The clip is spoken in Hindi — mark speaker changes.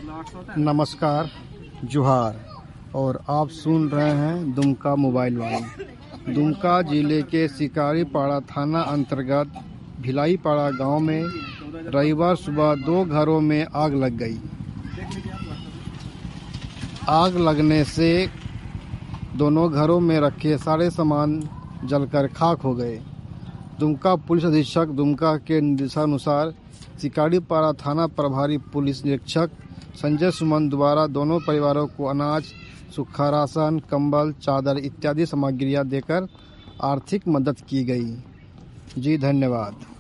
Speaker 1: नमस्कार, जोहार। और आप सुन रहे हैं दुमका मोबाइल वाणी। दुमका जिले के शिकारीपाड़ा थाना अंतर्गत भिलाईपाड़ा गांव में रविवार सुबह 2 घरों में आग लग गई। आग लगने से दोनों घरों में रखे सारे सामान जलकर खाक हो गए। दुमका पुलिस अधीक्षक दुमका के निर्देशानुसार शिकारीपाड़ा थाना प्रभारी पुलिस निरीक्षक संजय सुमन द्वारा दोनों परिवारों को अनाज, सूखा राशन, कंबल, चादर इत्यादि सामग्रियां देकर आर्थिक मदद की गई। जी धन्यवाद।